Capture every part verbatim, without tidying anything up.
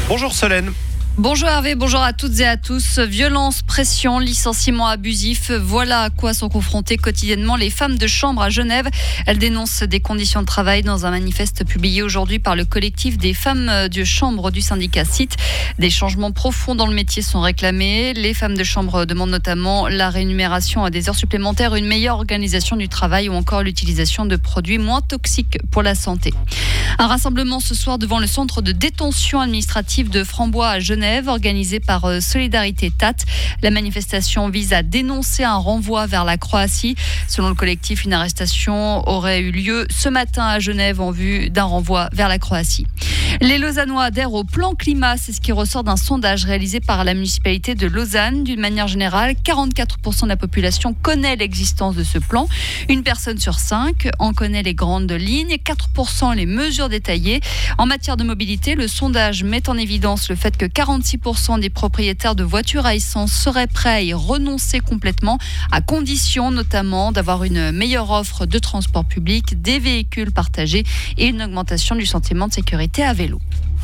Bonjour Solène. Bonjour Hervé, bonjour à toutes et à tous. Violence, pression, licenciement abusif, voilà à quoi sont confrontées quotidiennement les femmes de chambre à Genève. Elles dénoncent des conditions de travail dans un manifeste publié aujourd'hui par le collectif des femmes de chambre du syndicat C I T. Des changements profonds dans le métier sont réclamés. Les femmes de chambre demandent notamment la rémunération à des heures supplémentaires, une meilleure organisation du travail ou encore l'utilisation de produits moins toxiques pour la santé. Un rassemblement ce soir devant le centre de détention administrative de Frambois à Genève, organisé par Solidarité T A T. La manifestation vise à dénoncer un renvoi vers la Croatie. Selon le collectif, une arrestation aurait eu lieu ce matin à Genève en vue d'un renvoi vers la Croatie. Les Lausannois adhèrent au plan climat, c'est ce qui ressort d'un sondage réalisé par la municipalité de Lausanne. D'une manière générale, quarante-quatre pour cent de la population connaît l'existence de ce plan. Une personne sur cinq en connaît les grandes lignes, quatre pour cent les mesures détaillées. En matière de mobilité, le sondage met en évidence le fait que quarante-six pour cent des propriétaires de voitures à essence seraient prêts à y renoncer complètement, à condition notamment d'avoir une meilleure offre de transport public, des véhicules partagés et une augmentation du sentiment de sécurité à vélo.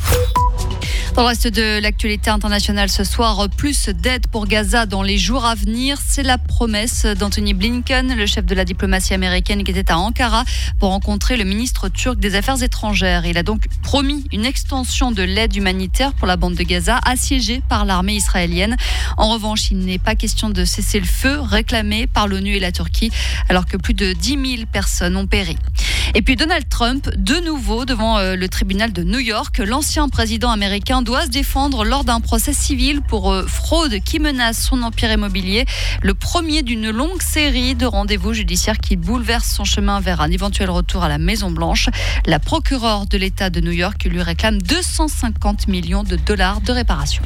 Dans le reste de l'actualité internationale ce soir, plus d'aide pour Gaza dans les jours à venir. C'est la promesse d'Anthony Blinken, le chef de la diplomatie américaine qui était à Ankara pour rencontrer le ministre turc des Affaires étrangères. Il a donc promis une extension de l'aide humanitaire pour la bande de Gaza, assiégée par l'armée israélienne. En revanche, il n'est pas question de cesser le feu réclamé par l'ONU et la Turquie, alors que plus de dix mille personnes ont péri. Et puis Donald Trump, de nouveau devant le tribunal de New York. L'ancien président américain doit se défendre lors d'un procès civil pour fraude qui menace son empire immobilier. Le premier d'une longue série de rendez-vous judiciaires qui bouleverse son chemin vers un éventuel retour à la Maison-Blanche. La procureure de l'État de New York lui réclame deux cent cinquante millions de dollars de réparation.